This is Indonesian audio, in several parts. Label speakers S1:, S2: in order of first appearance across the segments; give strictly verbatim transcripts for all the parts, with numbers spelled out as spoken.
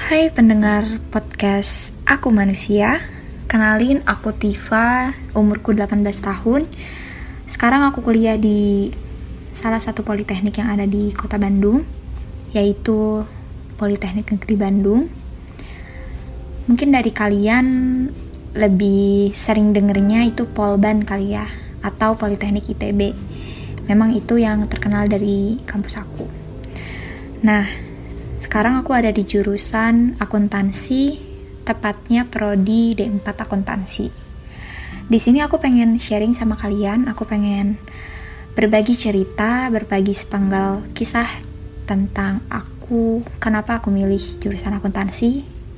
S1: Hai pendengar podcast Aku Manusia. Kenalin, aku Tifa, umurku delapan belas tahun. Sekarang aku kuliah di salah satu politeknik yang ada di kota Bandung, yaitu Politeknik Negeri Bandung. Mungkin dari kalian lebih sering dengernya itu Polban kali ya, atau Politeknik I T B. Memang itu yang terkenal dari kampus aku. Nah, sekarang aku ada di jurusan akuntansi, tepatnya prodi D empat akuntansi. Di sini aku pengen sharing sama kalian, aku pengen berbagi cerita, berbagi sepenggal kisah tentang aku, kenapa aku milih jurusan akuntansi.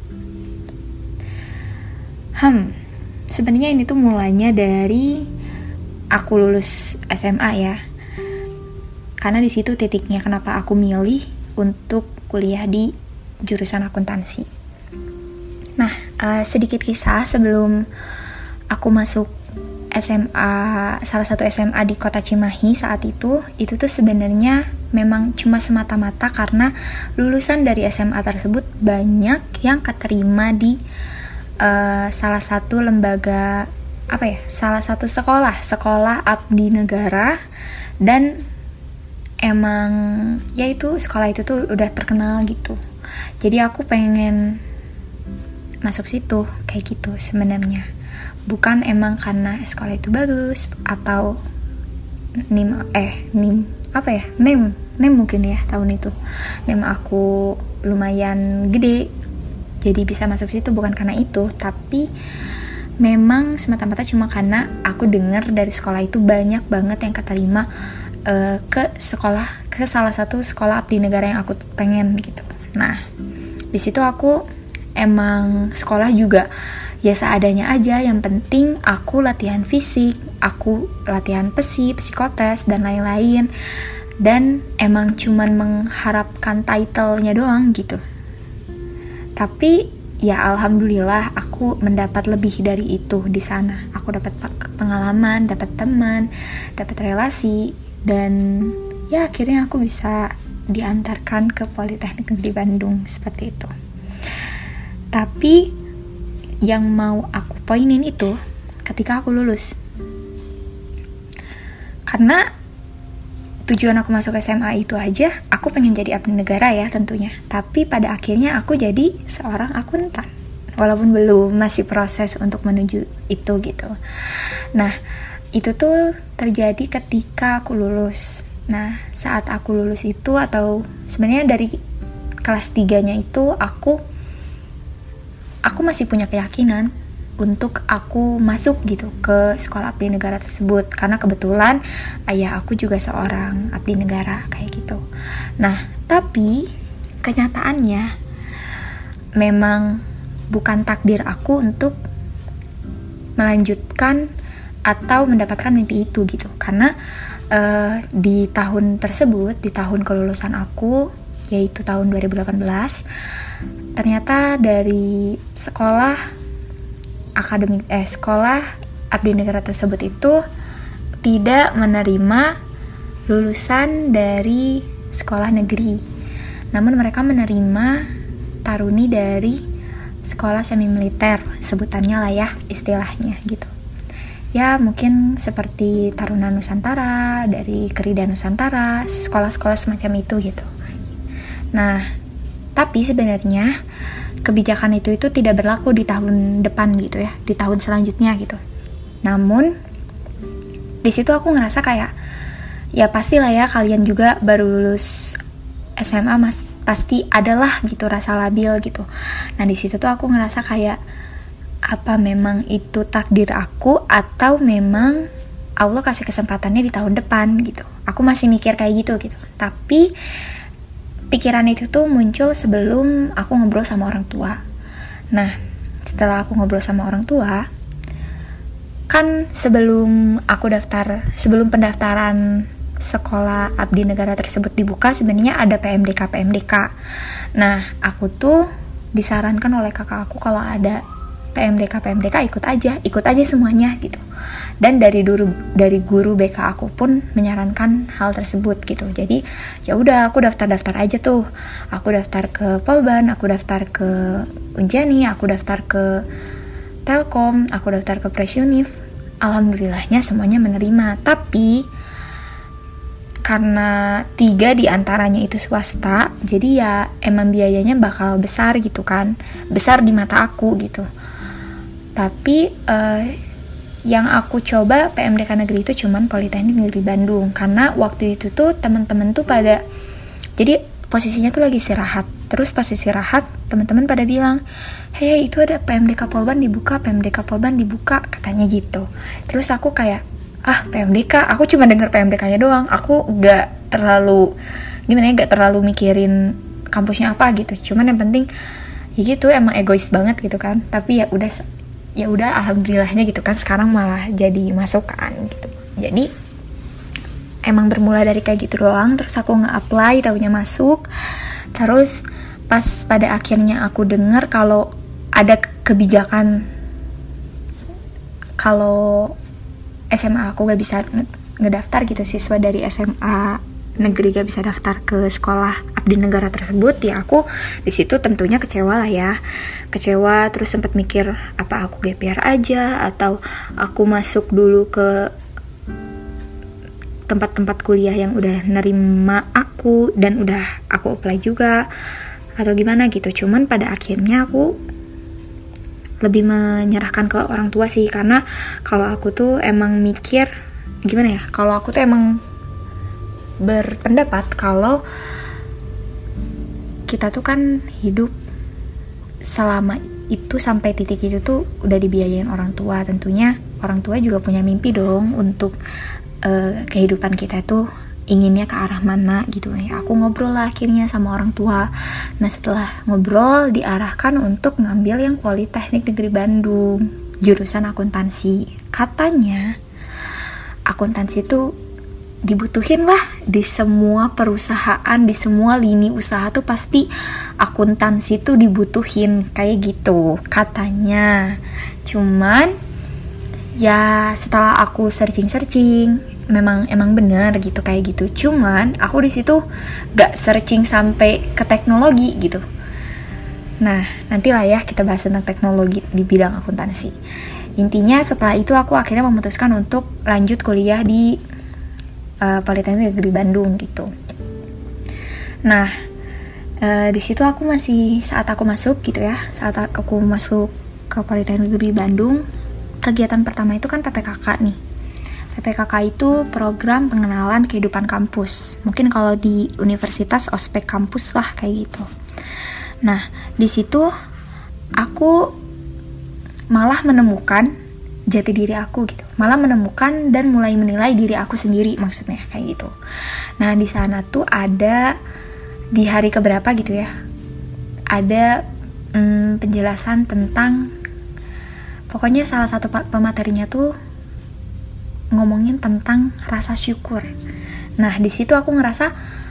S1: Hmm, sebenarnya ini tuh mulainya dari aku lulus S M A ya. Karena di situ titiknya kenapa aku milih untuk kuliah di jurusan akuntansi. Nah, uh, sedikit kisah sebelum aku masuk S M A, salah satu S M A di kota Cimahi saat itu, itu tuh sebenarnya memang cuma semata-mata karena lulusan dari S M A tersebut banyak yang keterima di uh, salah satu lembaga, apa ya, salah satu sekolah, sekolah abdi negara, dan emang ya itu sekolah itu tuh udah terkenal gitu. Jadi aku pengen masuk situ kayak gitu sebenarnya. Bukan emang karena sekolah itu bagus atau nim eh nim apa ya? Nem, nem mungkin ya tahun itu. Nem aku lumayan gede. Jadi bisa masuk situ bukan karena itu, tapi memang semata-mata cuma karena aku dengar dari sekolah itu banyak banget yang keterima Uh, ke sekolah, ke salah satu sekolah abdi negara yang aku pengen gitu. Nah, di situ aku emang sekolah juga ya seadanya aja. Yang penting aku latihan fisik, aku latihan pesi, psikotes dan lain-lain. Dan emang cuman mengharapkan title-nya doang gitu. Tapi ya alhamdulillah aku mendapat lebih dari itu di sana. Aku dapat pengalaman, dapat teman, dapat relasi. Dan ya akhirnya aku bisa diantarkan ke Politeknik Negeri Bandung seperti itu. Tapi yang mau aku poinin itu ketika aku lulus. Karena tujuan aku masuk S M A itu aja, aku pengen jadi abdi negara ya tentunya. Tapi pada akhirnya aku jadi seorang akuntan. Walaupun belum, masih proses untuk menuju itu gitu. Nah, itu tuh terjadi ketika aku lulus. Nah, saat aku lulus itu, atau sebenarnya dari kelas tiga-nya itu aku aku masih punya keyakinan untuk aku masuk gitu ke sekolah abdi negara tersebut, karena kebetulan ayah aku juga seorang abdi negara kayak gitu. Nah, tapi kenyataannya memang bukan takdir aku untuk melanjutkan atau mendapatkan mimpi itu gitu. Karena uh, di tahun tersebut, di tahun kelulusan aku, yaitu tahun dua ribu delapan belas, ternyata dari sekolah akademik eh sekolah abdi negara tersebut itu tidak menerima lulusan dari sekolah negeri. Namun mereka menerima taruni dari sekolah semi militer, sebutannya lah ya, istilahnya gitu. Ya mungkin seperti Taruna Nusantara, dari Kerida Nusantara, sekolah-sekolah semacam itu gitu. Nah, tapi sebenarnya kebijakan itu itu tidak berlaku di tahun depan gitu ya, di tahun selanjutnya gitu. Namun di situ aku ngerasa kayak ya pastilah ya kalian juga baru lulus S M A, mas pasti adalah gitu rasa labil gitu. Nah di situ tuh aku ngerasa kayak apa memang itu takdir aku atau memang Allah kasih kesempatannya di tahun depan gitu. Aku masih mikir kayak gitu gitu. Tapi pikiran itu tuh muncul sebelum aku ngobrol sama orang tua. Nah, setelah aku ngobrol sama orang tua, kan sebelum aku daftar, sebelum pendaftaran sekolah abdi negara tersebut dibuka, sebenarnya ada P M D K P M D K. Nah, aku tuh disarankan oleh kakak aku kalau ada P M D K P M D K ikut aja, ikut aja semuanya gitu. Dan dari guru dari guru B K aku pun menyarankan hal tersebut gitu. Jadi ya udah aku daftar-daftar aja tuh. Aku daftar ke Polban, aku daftar ke Unjani, aku daftar ke Telkom, aku daftar ke Presunif. Alhamdulillahnya semuanya menerima. Tapi karena tiga diantaranya itu swasta, jadi ya emang biayanya bakal besar gitu kan, besar di mata aku gitu. Tapi uh, yang aku coba P M D K negeri itu cuman Politeknik Negeri Bandung, karena waktu itu tuh teman-teman tuh pada, jadi posisinya tuh lagi istirahat, terus pas istirahat teman-teman pada bilang, hei itu ada P M D K Polban dibuka, P M D K Polban dibuka, katanya gitu. Terus aku kayak, ah P M D K, aku cuma denger P M D K-nya doang, aku gak terlalu gimana ya, gak terlalu mikirin kampusnya apa gitu, cuman yang penting ya gitu, emang egois banget gitu kan. Tapi ya udah ya udah alhamdulillahnya gitu kan, sekarang malah jadi masuk kan gitu. Jadi emang bermula dari kayak gitu doang, terus aku nge-apply, taunya masuk. Terus pas pada akhirnya aku denger kalau ada kebijakan kalau S M A aku gak bisa ngedaftar gitu, siswa dari S M A negeri gak bisa daftar ke sekolah abdi negara tersebut, ya aku di situ tentunya kecewa lah ya, kecewa. Terus sempat mikir apa aku G P R aja atau aku masuk dulu ke tempat-tempat kuliah yang udah nerima aku dan udah aku apply juga atau gimana gitu. Cuman pada akhirnya aku lebih menyerahkan ke orang tua sih, karena kalau aku tuh emang mikir gimana ya, kalau aku tuh emang berpendapat kalau kita tuh kan hidup selama itu sampai titik itu tuh udah dibiayain orang tua. Tentunya orang tua juga punya mimpi dong untuk uh, kehidupan kita tuh inginnya ke arah mana gitu ya. Aku ngobrol lah akhirnya sama orang tua. Nah setelah ngobrol diarahkan untuk ngambil yang Politeknik Negeri Bandung, jurusan akuntansi. Katanya akuntansi itu dibutuhin lah di semua perusahaan, di semua lini usaha tuh pasti akuntansi tuh dibutuhin kayak gitu katanya. Cuman ya setelah aku searching-searching memang emang benar gitu kayak gitu. Cuman aku di situ gak searching sampai ke teknologi gitu. Nah nantilah ya kita bahas tentang teknologi di bidang akuntansi. Intinya setelah itu aku akhirnya memutuskan untuk lanjut kuliah di uh, Politeknik Negeri Bandung gitu. Nah uh, di situ aku masih, saat aku masuk gitu ya, saat aku masuk ke Politeknik Negeri Bandung, kegiatan pertama itu kan P P K K nih. P P K K itu program pengenalan kehidupan kampus. Mungkin kalau di universitas ospek kampus lah kayak gitu. Nah, di situ aku malah menemukan jati diri aku gitu. Malah menemukan dan mulai menilai diri aku sendiri maksudnya kayak gitu. Nah, di sana tuh ada di hari keberapa gitu ya. Ada hmm, penjelasan tentang, pokoknya salah satu pematerinya tuh ngomongin tentang rasa syukur. Nah di situ aku ngerasa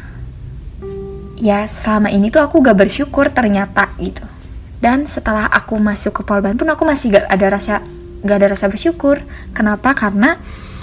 S1: ya selama ini tuh aku gak bersyukur ternyata gitu. Dan setelah aku masuk ke Polban pun aku masih gak ada rasa gak ada rasa bersyukur. Kenapa? Karena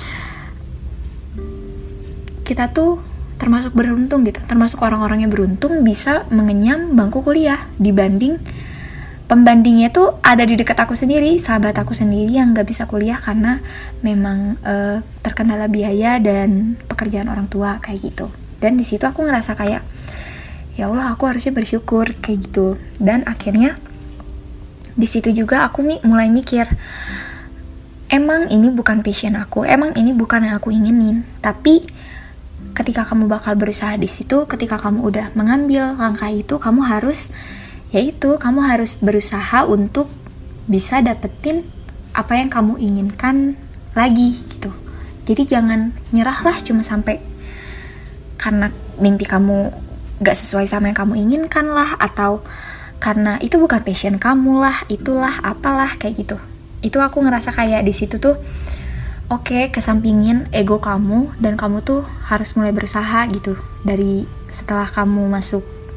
S1: kita tuh termasuk beruntung gitu, termasuk orang-orang yang beruntung bisa mengenyam bangku kuliah dibanding pembandingnya tuh ada di dekat aku sendiri, sahabat aku sendiri yang gak bisa kuliah karena memang uh, terkendala biaya dan pekerjaan orang tua kayak gitu. Dan di situ aku ngerasa kayak ya Allah aku harusnya bersyukur kayak gitu. Dan akhirnya di situ juga aku mi- mulai mikir, emang ini bukan passion aku, emang ini bukan yang aku inginin. Tapi ketika kamu bakal berusaha di situ, ketika kamu udah mengambil langkah itu, kamu harus yaitu kamu harus berusaha untuk bisa dapetin apa yang kamu inginkan lagi gitu. Jadi jangan nyerahlah cuma sampai karena mimpi kamu gak sesuai sama yang kamu inginkan lah, atau karena itu bukan passion kamu lah, itulah apalah kayak gitu. Itu aku ngerasa kayak di situ tuh oke, okay, kesampingin ego kamu dan kamu tuh harus mulai berusaha gitu. Dari setelah kamu masuk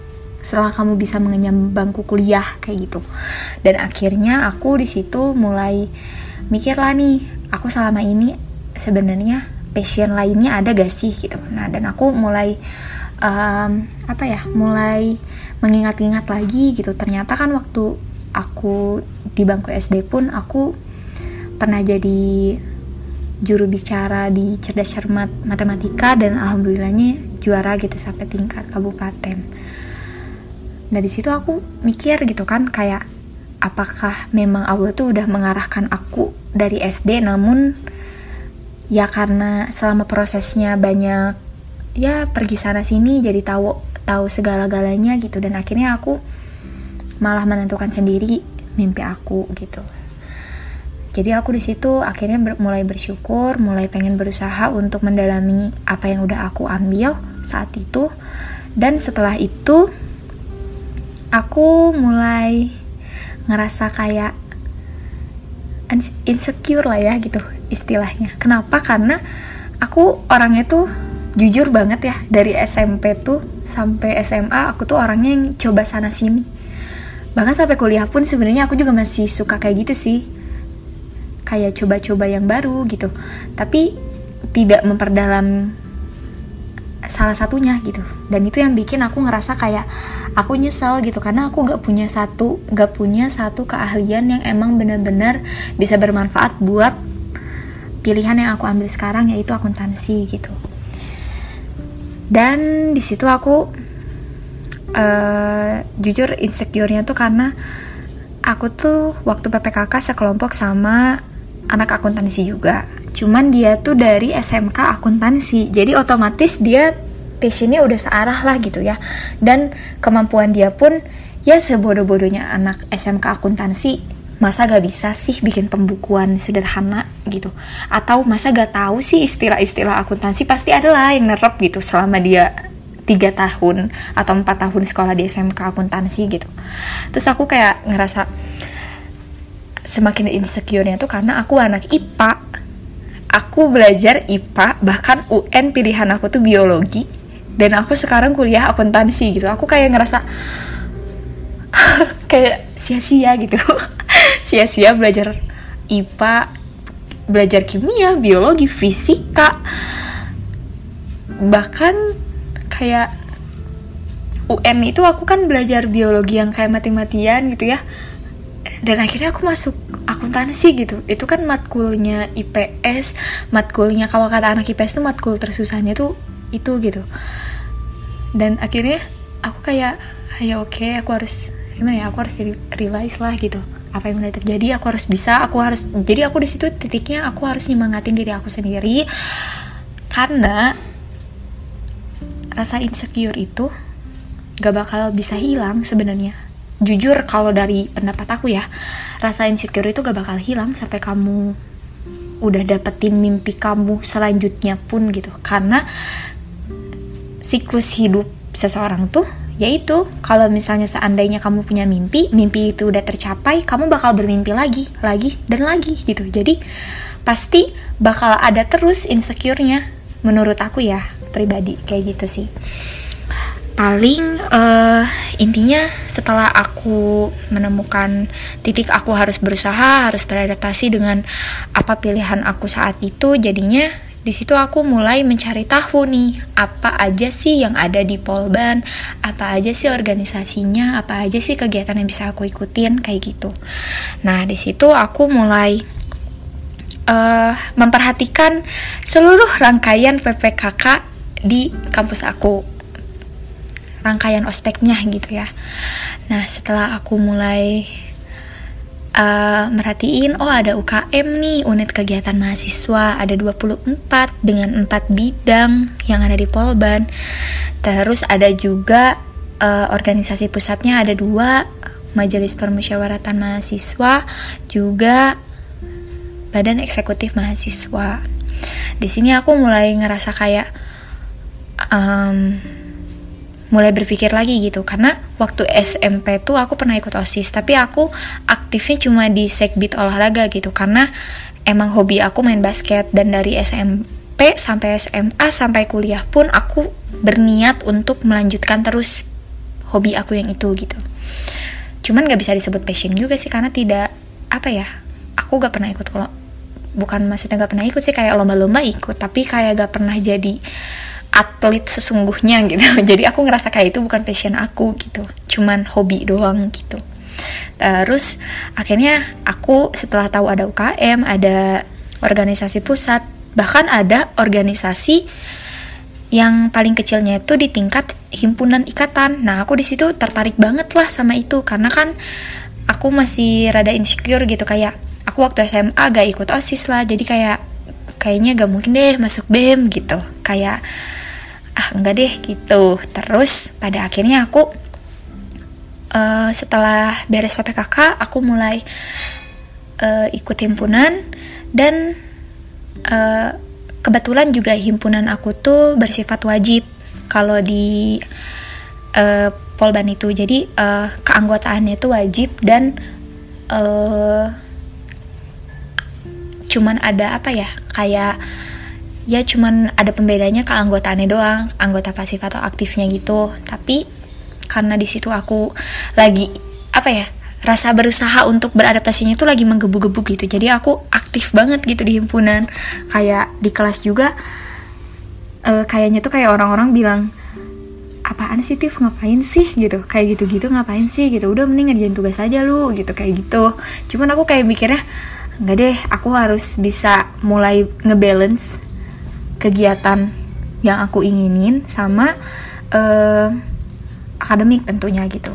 S1: setelah kamu bisa mengenyam bangku kuliah kayak gitu. Dan akhirnya aku di situ mulai mikir lah nih, aku selama ini sebenarnya passion lainnya ada gak sih gitu. Nah, dan aku mulai um, apa ya mulai mengingat-ingat lagi gitu. Ternyata kan waktu aku di bangku S D pun aku pernah jadi juru bicara di cerdas cermat matematika, dan alhamdulillahnya juara gitu sampai tingkat kabupaten. Nah di situ aku mikir gitu kan, kayak apakah memang Allah tuh udah mengarahkan aku dari S D, namun ya karena selama prosesnya banyak ya pergi sana sini, jadi tahu tahu segala-galanya gitu, dan akhirnya aku malah menentukan sendiri mimpi aku gitu. Jadi aku di situ akhirnya ber, mulai bersyukur, mulai pengen berusaha untuk mendalami apa yang udah aku ambil saat itu. Dan setelah itu aku mulai ngerasa kayak insecure lah ya gitu istilahnya. Kenapa? Karena aku orangnya tuh jujur banget ya, dari S M P tuh sampai S M A aku tuh orangnya yang coba sana sini. Bahkan sampai kuliah pun sebenarnya aku juga masih suka kayak gitu sih, kayak coba-coba yang baru gitu, tapi tidak memperdalam salah satunya gitu. Dan itu yang bikin aku ngerasa kayak aku nyesel gitu, karena aku gak punya satu gak punya satu keahlian yang emang benar-benar bisa bermanfaat buat pilihan yang aku ambil sekarang, yaitu akuntansi gitu. Dan di situ aku uh, jujur insecure-nya tuh karena aku tuh waktu P P K K sekelompok sama anak akuntansi juga, cuman dia tuh dari S M K akuntansi, jadi otomatis dia passionnya udah searah lah gitu ya. Dan kemampuan dia pun ya sebodoh-bodohnya anak S M K akuntansi, masa gak bisa sih bikin pembukuan sederhana gitu, atau masa gak tahu sih istilah-istilah akuntansi. Pasti adalah yang nerap gitu selama dia tiga tahun atau empat tahun sekolah di S M K akuntansi gitu. Terus aku kayak ngerasa semakin insecure-nya tuh karena aku anak I P A, aku belajar I P A, bahkan U N pilihan aku tuh biologi, dan aku sekarang kuliah akuntansi gitu. Aku kayak ngerasa kayak sia-sia gitu sia-sia belajar I P A, belajar kimia, biologi, fisika, bahkan kayak U N itu aku kan belajar biologi yang kayak mati-matian gitu ya. Dan akhirnya aku masuk akuntansi gitu. Itu kan matkulnya I P S, matkulnya kalau kata anak I P S tuh matkul tersusahnya tuh itu gitu. Dan akhirnya aku kayak ya oke, okay, aku harus gimana ya, aku harus realize lah gitu apa yang udah terjadi. Aku harus bisa, aku harus, jadi aku di situ titiknya aku harus nyemangatin diri aku sendiri, karena rasa insecure itu gak bakal bisa hilang sebenarnya. Jujur kalau dari pendapat aku ya, rasa insecure itu gak bakal hilang sampai kamu udah dapetin mimpi kamu selanjutnya pun gitu. Karena siklus hidup seseorang tuh yaitu kalau misalnya seandainya kamu punya mimpi, mimpi itu udah tercapai, kamu bakal bermimpi lagi, lagi dan lagi gitu. Jadi pasti bakal ada terus insecure-nya, menurut aku ya pribadi kayak gitu sih. Paling uh, intinya setelah aku menemukan titik aku harus berusaha, harus beradaptasi dengan apa pilihan aku saat itu, jadinya di situ aku mulai mencari tahu nih apa aja sih yang ada di Polban, apa aja sih organisasinya, apa aja sih kegiatan yang bisa aku ikutin kayak gitu. Nah di situ aku mulai uh, memperhatikan seluruh rangkaian P P K K di kampus aku, rangkaian ospeknya gitu ya. Nah setelah aku mulai uh, merhatiin, oh ada U K M nih, unit kegiatan mahasiswa, ada dua puluh empat dengan empat bidang yang ada di Polban. Terus ada juga uh, organisasi pusatnya ada dua, Majelis Permusyawaratan Mahasiswa, juga Badan Eksekutif Mahasiswa. Di sini aku mulai ngerasa kayak um, mulai berpikir lagi gitu, karena waktu S M P tuh aku pernah ikut OSIS, tapi aku aktifnya cuma di sekbid olahraga gitu, karena emang hobi aku main basket. Dan dari S M P sampai S M A sampai kuliah pun aku berniat untuk melanjutkan terus hobi aku yang itu gitu. Cuman gak bisa disebut passion juga sih, karena tidak, apa ya, aku gak pernah ikut, kalau bukan maksudnya gak pernah ikut sih, kayak lomba-lomba ikut, tapi kayak gak pernah jadi atlet sesungguhnya gitu. Jadi aku ngerasa kayak itu bukan passion aku gitu, cuman hobi doang gitu. Terus akhirnya aku setelah tahu ada U K M, ada organisasi pusat, bahkan ada organisasi yang paling kecilnya itu di tingkat himpunan ikatan. Nah aku di situ tertarik banget lah sama itu, karena kan aku masih rada insecure gitu, kayak aku waktu S M A gak ikut OSIS lah, jadi kayak kayaknya gak mungkin deh masuk B E M gitu, kayak ah enggak deh gitu. Terus pada akhirnya aku uh, setelah beres P P K K aku mulai uh, ikut himpunan, dan uh, kebetulan juga himpunan aku tuh bersifat wajib kalau di uh, Polban itu. Jadi uh, keanggotaannya itu wajib, dan uh, cuman ada apa ya, kayak ya cuman ada pembedanya keanggotaannya doang, anggota pasif atau aktifnya gitu. Tapi karena di situ aku lagi apa ya, rasa berusaha untuk beradaptasinya itu lagi menggebu-gebu gitu, jadi aku aktif banget gitu di himpunan. Kayak di kelas juga uh, kayaknya tuh kayak orang-orang bilang, apaan sih Tif, ngapain sih gitu, kayak gitu-gitu ngapain sih gitu, udah mending ngerjain tugas aja lu gitu, kayak gitu. Cuman aku kayak mikirnya, enggak deh, aku harus bisa mulai ngebalance kegiatan yang aku inginin sama uh, akademik tentunya gitu.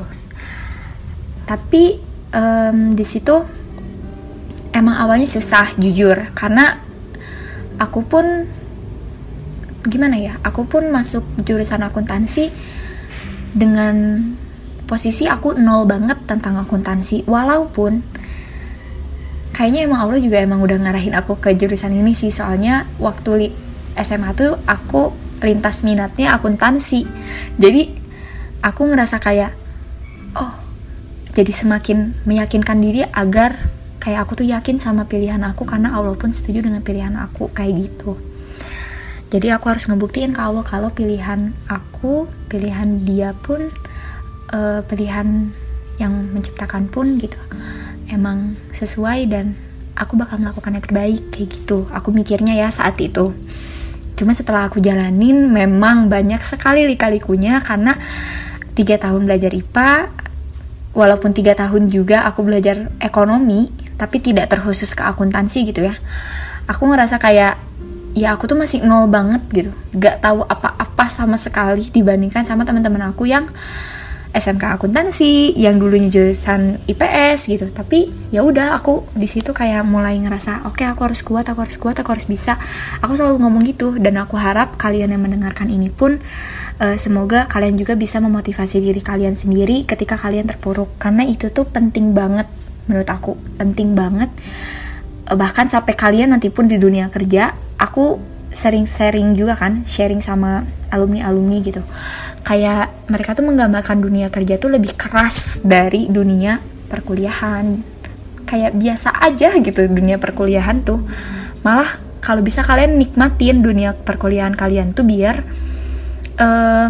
S1: Tapi um, di situ emang awalnya susah jujur, karena aku pun gimana ya, aku pun masuk jurusan akuntansi dengan posisi aku nol banget tentang akuntansi, walaupun kayaknya emang Allah juga emang udah ngarahin aku ke jurusan ini sih. Soalnya waktu li- S M A tuh aku lintas minatnya akuntansi, jadi aku ngerasa kayak oh, jadi semakin meyakinkan diri agar kayak aku tuh yakin sama pilihan aku, karena Allah pun setuju dengan pilihan aku, kayak gitu. Jadi aku harus ngebuktiin ke Allah kalau pilihan aku, pilihan dia pun, uh, pilihan yang menciptakan pun gitu, emang sesuai dan aku bakal melakukan yang terbaik, kayak gitu. Aku mikirnya ya saat itu. Cuma setelah aku jalanin memang banyak sekali lika-likunya, karena tiga tahun belajar I P A, walaupun tiga tahun juga aku belajar ekonomi, tapi tidak terkhusus ke akuntansi gitu ya. Aku ngerasa kayak ya aku tuh masih nol banget gitu, gak tahu apa-apa sama sekali dibandingkan sama teman-teman aku yang S M K akuntansi, yang dulunya jurusan I P S gitu. Tapi ya udah, aku di situ kayak mulai ngerasa oke, okay, aku harus kuat, aku harus kuat, aku harus bisa. Aku selalu ngomong gitu, dan aku harap kalian yang mendengarkan ini pun uh, semoga kalian juga bisa memotivasi diri kalian sendiri ketika kalian terpuruk, karena itu tuh penting banget menurut aku, penting banget. Uh, bahkan sampai kalian nanti pun di dunia kerja, aku sering sharing juga kan, sharing sama alumni-alumni gitu. Kayak mereka tuh menggambarkan dunia kerja tuh lebih keras dari dunia perkuliahan. Kayak biasa aja gitu dunia perkuliahan tuh. Malah kalau bisa kalian nikmatin dunia perkuliahan kalian tuh biar uh,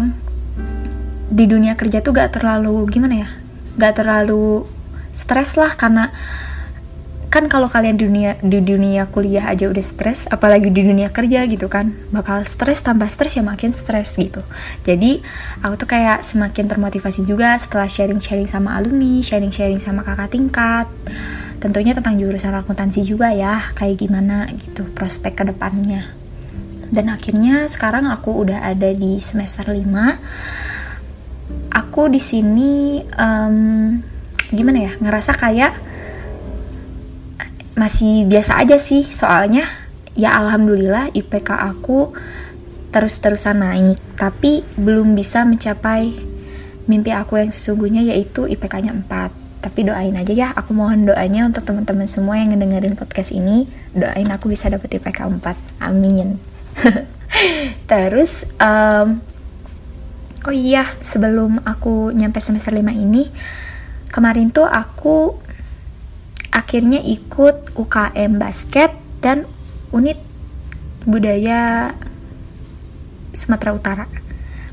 S1: di dunia kerja tuh gak terlalu gimana ya, gak terlalu stres lah. Karena kan kalau kalian di dunia di dunia kuliah aja udah stres, apalagi di dunia kerja gitu kan, bakal stres, tambah stres ya makin stres gitu. Jadi aku tuh kayak semakin termotivasi juga setelah sharing-sharing sama alumni, sharing-sharing sama kakak tingkat, tentunya tentang jurusan akuntansi juga ya, kayak gimana gitu prospek kedepannya. Dan akhirnya sekarang aku udah ada di semester lima. Aku di sini um, gimana ya, ngerasa kayak masih biasa aja sih, soalnya ya alhamdulillah I P K aku terus-terusan naik, tapi belum bisa mencapai mimpi aku yang sesungguhnya, yaitu I P K-nya empat. Tapi doain aja ya, aku mohon doanya untuk teman-teman semua yang ngedengerin podcast ini, doain aku bisa dapet I P K empat, amin. Terus um, oh iya, sebelum aku nyampe semester lima ini, kemarin tuh aku akhirnya ikut U K M basket dan unit budaya Sumatera Utara.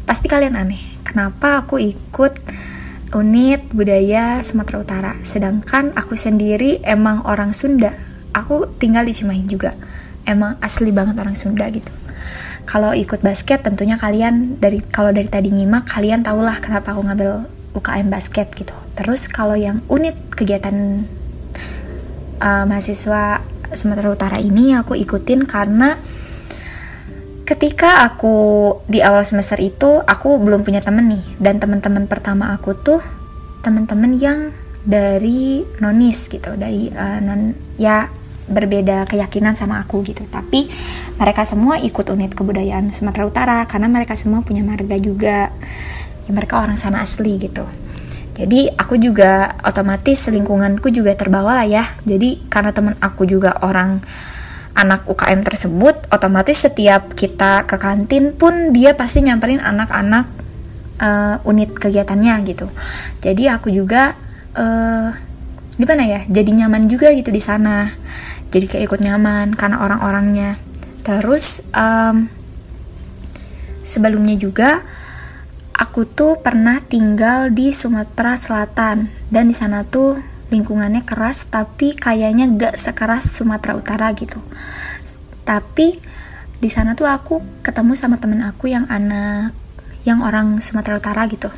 S1: pasti kalian aneh, kenapa aku ikut unit budaya Sumatera Utara, sedangkan aku sendiri emang orang Sunda. Aku tinggal di Cimahi juga, emang asli banget orang Sunda gitu. Kalau ikut basket tentunya kalian dari kalau dari tadi nyimak kalian tahulah kenapa aku ngambil U K M basket gitu. Terus kalau yang unit kegiatan uh, mahasiswa Sumatera Utara ini aku ikutin karena ketika aku di awal semester itu aku belum punya temen nih, dan teman-teman pertama aku tuh teman-teman yang dari nonis gitu, dari uh, non ya berbeda keyakinan sama aku gitu, tapi mereka semua ikut unit kebudayaan Sumatera Utara karena mereka semua punya marga juga, ya, mereka orang sana asli gitu. Jadi aku juga otomatis lingkunganku juga terbawa lah ya. Jadi karena teman aku juga orang anak U K M tersebut, otomatis setiap kita ke kantin pun dia pasti nyamperin anak-anak uh, unit kegiatannya gitu. Jadi aku juga uh, gimana ya, jadi nyaman juga gitu di sana. Jadi kayak ikut nyaman karena orang-orangnya. Terus um, sebelumnya juga aku tuh pernah tinggal di Sumatera Selatan, dan di sana tuh lingkungannya keras tapi kayaknya gak sekeras Sumatera Utara gitu. Tapi di sana tuh aku ketemu sama temen aku yang anak yang orang Sumatera Utara gitu.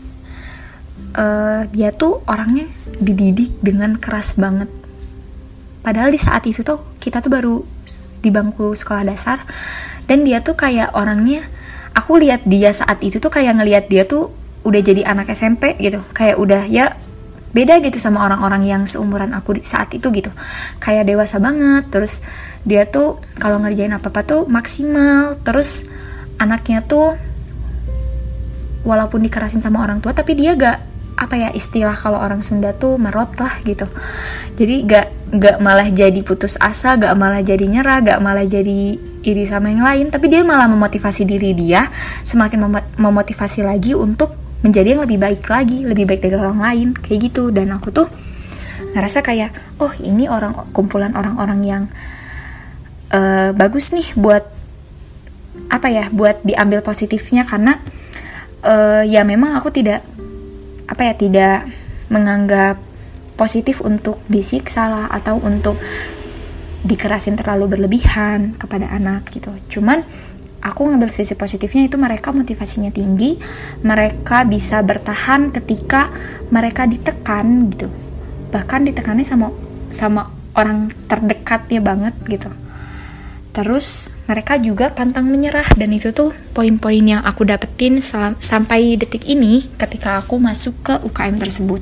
S1: Uh, dia tuh orangnya dididik dengan keras banget. Padahal di saat itu tuh kita tuh baru di bangku sekolah dasar, dan dia tuh kayak orangnya, aku lihat dia saat itu tuh kayak ngelihat dia tuh udah jadi anak S M P gitu, kayak udah ya beda gitu sama orang-orang yang seumuran aku di saat itu gitu, kayak dewasa banget. Terus dia tuh kalau ngerjain apa-apa tuh maksimal. Terus anaknya tuh walaupun dikerasin sama orang tua, tapi dia gak, apa ya istilah kalau orang Sunda tuh merot lah gitu. Jadi gak, gak malah jadi putus asa, gak malah jadi nyerah, gak malah jadi iri sama yang lain, tapi dia malah memotivasi diri dia, semakin mem- memotivasi lagi untuk menjadi yang lebih baik lagi, lebih baik dari orang lain, kayak gitu. Dan aku tuh ngerasa kayak, oh ini orang kumpulan orang-orang yang uh, bagus nih buat apa ya, buat diambil positifnya, karena uh, ya memang aku tidak apa ya tidak menganggap positif untuk disiksa lah, atau untuk dikerasin terlalu berlebihan kepada anak gitu. Cuman aku ngambil sisi positifnya, itu mereka motivasinya tinggi, mereka bisa bertahan ketika mereka ditekan gitu, bahkan ditekannya sama sama orang terdekatnya banget gitu. Terus mereka juga pantang menyerah, dan itu tuh poin-poin yang aku dapetin selam, sampai detik ini ketika aku masuk ke U K M tersebut.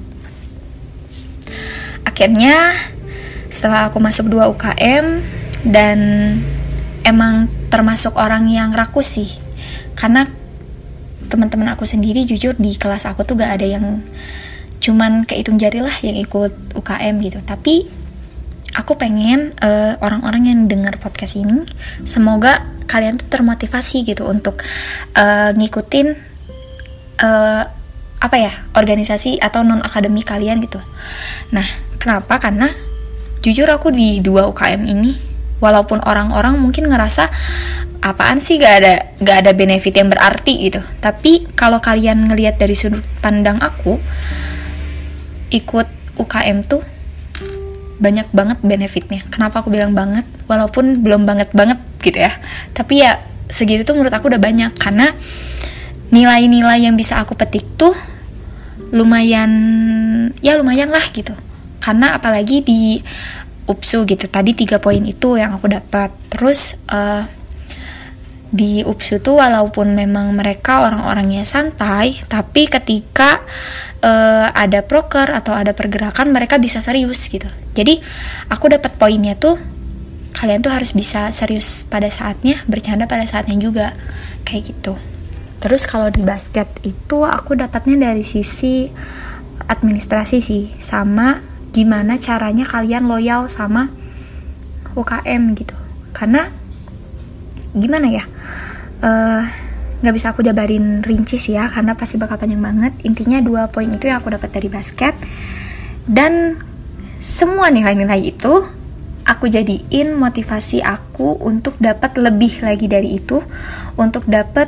S1: Akhirnya setelah aku masuk dua U K M, dan emang termasuk orang yang rakus sih, karena teman-teman aku sendiri jujur di kelas aku tuh gak ada yang cuman kehitung jari lah yang ikut U K M gitu. Tapi aku pengen uh, orang-orang yang dengar podcast ini, semoga kalian tuh termotivasi gitu untuk uh, ngikutin uh, apa ya, organisasi atau non akademik kalian gitu. Nah, kenapa? Karena jujur aku di dua U K M ini, walaupun orang-orang mungkin ngerasa apaan sih, gak ada gak ada benefit yang berarti gitu, tapi kalau kalian ngelihat dari sudut pandang aku, ikut U K M tuh banyak banget benefitnya. Kenapa aku bilang banget? Walaupun belum banget-banget gitu ya, tapi ya segitu tuh menurut aku udah banyak, karena nilai-nilai yang bisa aku petik tuh lumayan, ya lumayan lah gitu. Karena apalagi di U P S U gitu, tadi tiga poin itu yang aku dapat. Terus uh, di U P S U tuh walaupun memang mereka orang-orangnya santai, tapi ketika uh, ada proker atau ada pergerakan, mereka bisa serius gitu. Jadi aku dapat poinnya tuh, kalian tuh harus bisa serius pada saatnya, bercanda pada saatnya juga, kayak gitu. Terus kalau di basket itu aku dapatnya dari sisi administrasi sih, sama gimana caranya kalian loyal sama U K M gitu. Karena gimana ya, uh, gak bisa aku jabarin rinci sih ya, karena pasti bakal panjang banget. Intinya dua poin itu yang aku dapat dari basket, dan semua nilai-nilai itu aku jadiin motivasi aku untuk dapat lebih lagi dari itu, untuk dapat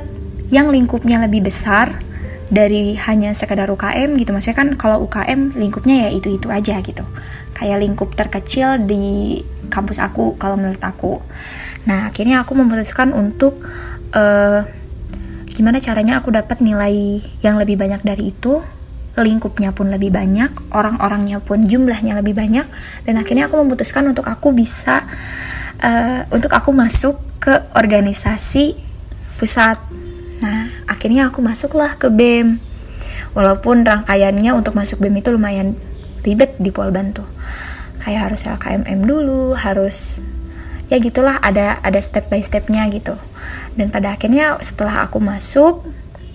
S1: yang lingkupnya lebih besar dari hanya sekedar U K M gitu. Maksudnya kan kalau U K M lingkupnya ya itu-itu aja gitu, kayak lingkup terkecil di kampus aku kalau menurut aku. Nah akhirnya aku memutuskan untuk uh, gimana caranya aku dapat nilai yang lebih banyak dari itu, lingkupnya pun lebih banyak, orang-orangnya pun jumlahnya lebih banyak, dan akhirnya aku memutuskan untuk aku bisa uh, untuk aku masuk ke organisasi pusat. Nah, akhirnya aku masuklah ke B E M. Walaupun rangkaiannya untuk masuk B E M itu lumayan ribet di Polban tuh. Kayak harus L K M M dulu, harus ya gitulah, ada ada step by stepnya gitu. Dan pada akhirnya setelah aku masuk,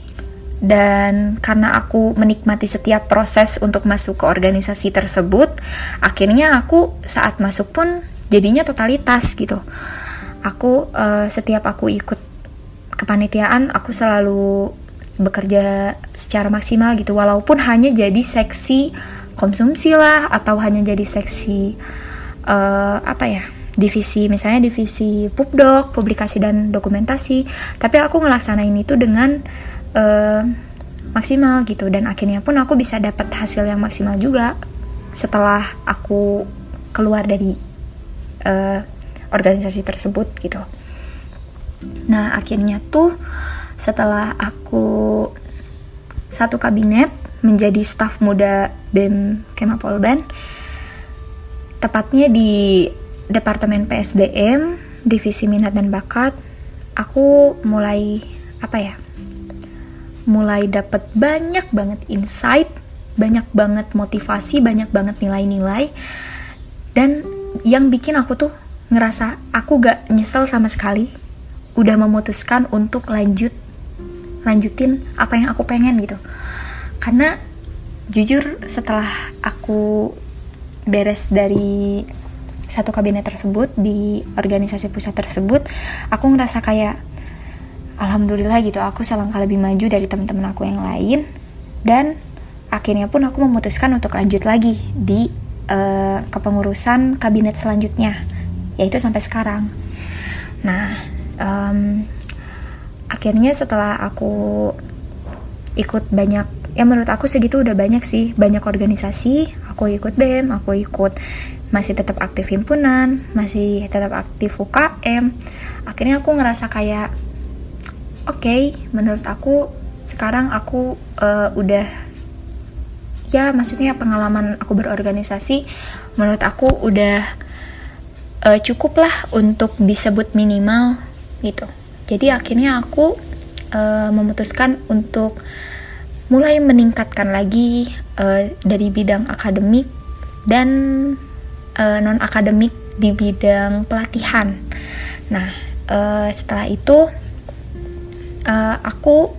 S1: dan karena aku menikmati setiap proses untuk masuk ke organisasi tersebut, akhirnya aku saat masuk pun jadinya totalitas gitu. Aku uh, setiap aku ikut kepanitiaan, aku selalu bekerja secara maksimal gitu, walaupun hanya jadi seksi konsumsi lah, atau hanya jadi seksi uh, apa ya, divisi, misalnya divisi Pubdoc, publikasi dan dokumentasi, tapi aku ngelaksanain itu dengan uh, maksimal gitu, dan akhirnya pun aku bisa dapat hasil yang maksimal juga setelah aku keluar dari uh, organisasi tersebut gitu. Nah akhirnya tuh setelah aku satu kabinet menjadi staf muda B E M Kema Polban, tepatnya di Departemen P S D M, Divisi Minat dan Bakat, aku mulai apa ya, mulai dapat banyak banget insight, banyak banget motivasi, banyak banget nilai-nilai, dan yang bikin aku tuh ngerasa aku gak nyesel sama sekali udah memutuskan untuk lanjut lanjutin apa yang aku pengen gitu. Karena jujur setelah aku beres dari satu kabinet tersebut di organisasi pusat tersebut, aku ngerasa kayak alhamdulillah gitu, aku selangkah lebih maju dari teman-teman aku yang lain, dan akhirnya pun aku memutuskan untuk lanjut lagi di uh, kepengurusan kabinet selanjutnya, yaitu sampai sekarang. Nah um, akhirnya setelah aku ikut banyak, ya menurut aku segitu udah banyak sih, banyak organisasi, aku ikut B E M, aku ikut, masih tetap aktif himpunan, masih tetap aktif U K M. Akhirnya aku ngerasa kayak oke, okay, menurut aku sekarang aku uh, udah, ya maksudnya pengalaman aku berorganisasi menurut aku udah uh, cukup lah untuk disebut minimal gitu. Jadi akhirnya aku uh, memutuskan untuk mulai meningkatkan lagi uh, dari bidang akademik dan uh, non-akademik di bidang pelatihan. Nah uh, setelah itu uh, aku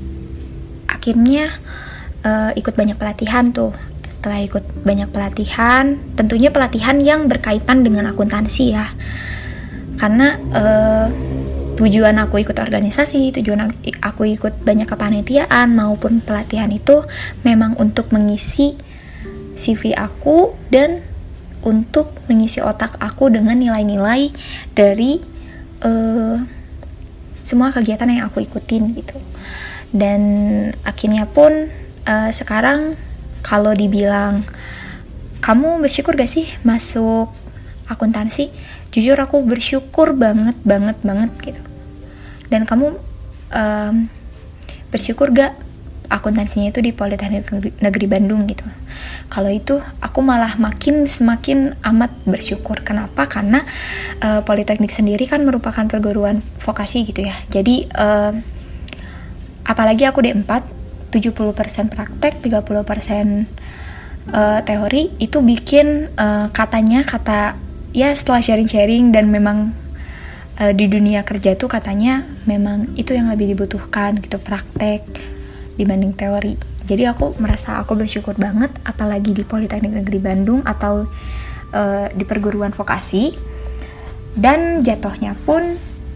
S1: akhirnya uh, ikut banyak pelatihan tuh. Setelah ikut banyak pelatihan, tentunya pelatihan yang berkaitan dengan akuntansi ya, karena uh, tujuan aku ikut organisasi, tujuan aku ikut banyak kepanitiaan maupun pelatihan itu memang untuk mengisi C V aku dan untuk mengisi otak aku dengan nilai-nilai dari uh, semua kegiatan yang aku ikutin gitu. Dan akhirnya pun uh, sekarang kalau dibilang kamu bersyukur gak sih masuk akuntansi, jujur aku bersyukur banget banget banget gitu. Dan kamu um, bersyukur gak akuntansinya itu di Politeknik Negeri Bandung gitu? Kalau itu aku malah makin semakin amat bersyukur. Kenapa? Karena uh, Politeknik sendiri kan merupakan perguruan vokasi gitu ya. Jadi uh, apalagi aku D empat, tujuh puluh persen praktek, tiga puluh persen uh, teori, itu bikin uh, katanya kata ya setelah sharing-sharing dan memang uh, di dunia kerja tuh katanya memang itu yang lebih dibutuhkan gitu, praktek dibanding teori. Jadi aku merasa aku bersyukur banget, apalagi di Politeknik Negeri Bandung atau uh, di perguruan vokasi. Dan jatuhnya pun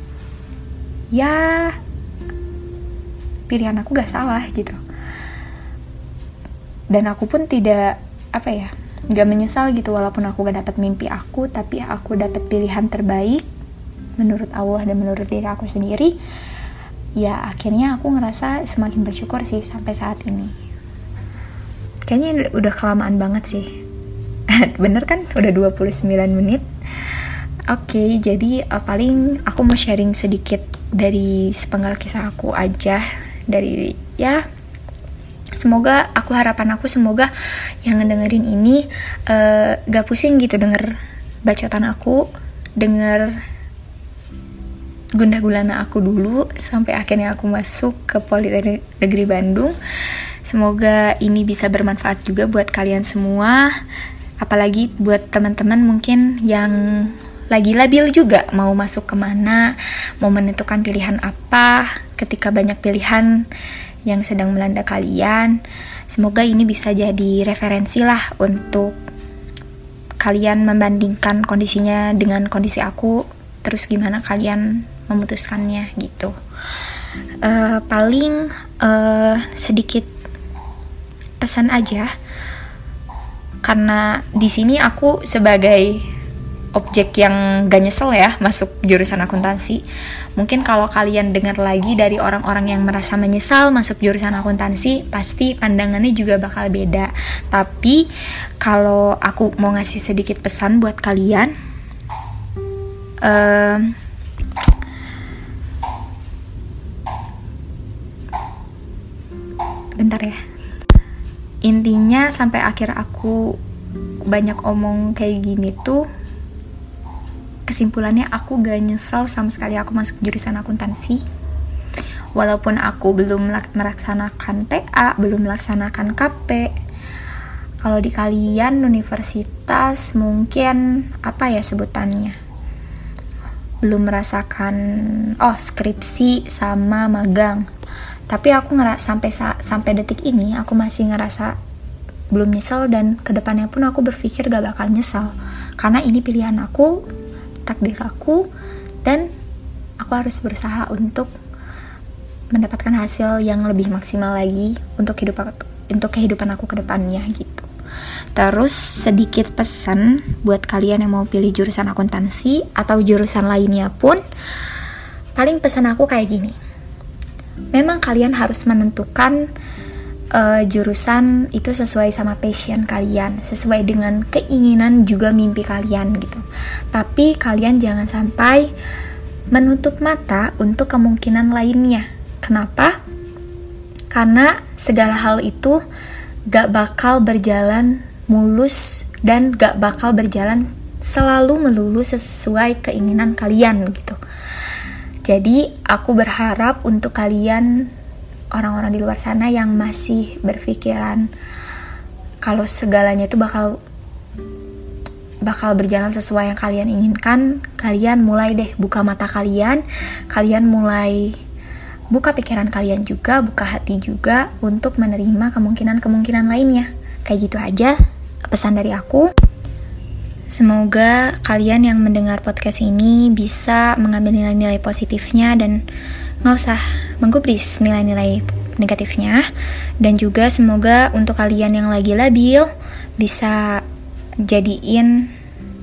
S1: ya pilihan aku gak salah gitu. Dan aku pun tidak apa ya, gak menyesal gitu, walaupun aku gak dapat mimpi aku, tapi aku dapat pilihan terbaik menurut Allah dan menurut diri aku sendiri. ya akhirnya aku ngerasa semakin bersyukur sih sampai saat ini. Kayaknya udah kelamaan banget sih. Bener kan? Udah dua puluh sembilan menit. Oke, okay, jadi uh, paling aku mau sharing sedikit dari sepenggal kisah aku aja. Dari ya, semoga aku harapan aku semoga yang ngedengerin ini uh, gak pusing gitu denger bacotan aku, denger gundah gulana aku dulu sampai akhirnya aku masuk ke Politeknik Negeri Bandung. Semoga ini bisa bermanfaat juga buat kalian semua, apalagi buat teman-teman mungkin yang lagi labil juga mau masuk kemana, mau menentukan pilihan apa ketika banyak pilihan yang sedang melanda kalian. Semoga ini bisa jadi referensi lah untuk kalian membandingkan kondisinya dengan kondisi aku, terus gimana kalian memutuskannya gitu. Uh, paling uh, sedikit pesan aja, karena di sini aku sebagai objek yang gak nyesel ya masuk jurusan akuntansi. Mungkin kalau kalian dengar lagi dari orang-orang yang merasa menyesal masuk jurusan akuntansi, pasti pandangannya juga bakal beda. Tapi kalau aku mau ngasih sedikit pesan buat kalian, uh, bentar ya. Intinya sampai akhir aku banyak omong kayak gini tuh, kesimpulannya aku gak nyesel sama sekali aku masuk jurusan akuntansi. Walaupun aku belum melaksanakan T A, belum melaksanakan K P. Kalau di kalian universitas mungkin apa ya sebutannya, belum merasakan oh skripsi sama magang. Tapi aku ngerasa sampai sampai detik ini aku masih ngerasa belum nyesel, dan kedepannya pun aku berpikir gak bakal nyesel, karena ini pilihan aku, takdir aku, dan aku harus berusaha untuk mendapatkan hasil yang lebih maksimal lagi untuk hidup untuk kehidupan aku ke depannya gitu. Terus sedikit pesan buat kalian yang mau pilih jurusan akuntansi atau jurusan lainnya pun, paling pesan aku kayak gini. Memang kalian harus menentukan uh, jurusan itu sesuai sama passion kalian, sesuai dengan keinginan juga mimpi kalian gitu. Tapi kalian jangan sampai menutup mata untuk kemungkinan lainnya. Kenapa? Karena segala hal itu gak bakal berjalan mulus dan gak bakal berjalan selalu melulu sesuai keinginan kalian gitu. Jadi aku berharap untuk kalian orang-orang di luar sana yang masih berpikiran kalau segalanya itu bakal bakal berjalan sesuai yang kalian inginkan, kalian mulai deh buka mata kalian, kalian mulai buka pikiran kalian juga, buka hati juga untuk menerima kemungkinan-kemungkinan lainnya. Kayak gitu aja pesan dari aku. Semoga kalian yang mendengar podcast ini bisa mengambil nilai-nilai positifnya dan gak usah menggubris nilai-nilai negatifnya. Dan juga semoga untuk kalian yang lagi labil bisa jadiin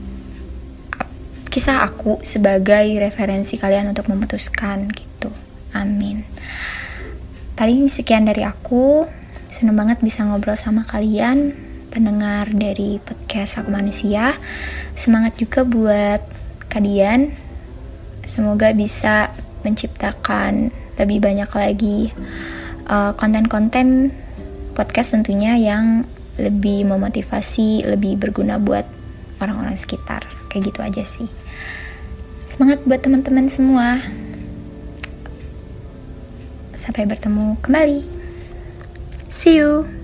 S1: kisah aku sebagai referensi kalian untuk memutuskan gitu. Amin. Paling sekian dari aku. Seneng banget bisa ngobrol sama kalian, pendengar dari podcast Aku Manusia. Semangat juga buat kalian. Semoga bisa menciptakan lebih banyak lagi uh, konten-konten podcast tentunya yang lebih memotivasi, lebih berguna buat orang-orang sekitar. Kayak gitu aja sih. Semangat buat teman-teman semua. Sampai bertemu kembali. See you.